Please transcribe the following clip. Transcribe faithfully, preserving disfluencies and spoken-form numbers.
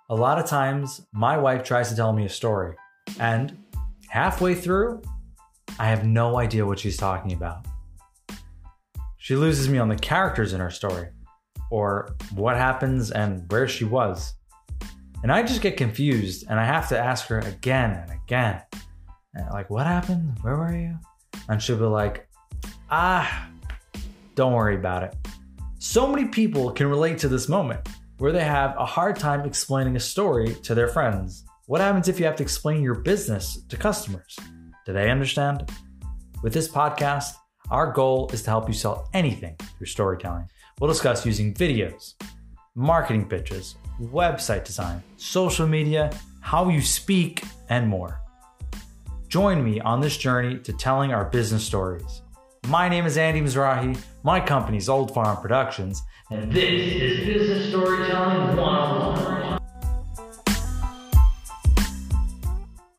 A lot of times, my wife tries to tell me a story, and halfway through, I have no idea what she's talking about. She loses me on the characters in her story, or what happens and where she was. And I just get confused, and I have to ask her again and again. And like, what happened? Where were you? And she'll be like, ah, don't worry about it. So many people can relate to this moment where they have a hard time explaining a story to their friends. What happens if you have to explain your business to customers? Do they understand? With this podcast, our goal is to help you sell anything through storytelling. We'll discuss using videos, marketing pitches, website design, social media, how you speak, and more. Join me on this journey to telling our business stories. My name is Andy Mizrahi, my company is Old Farm Productions, and this is Business Storytelling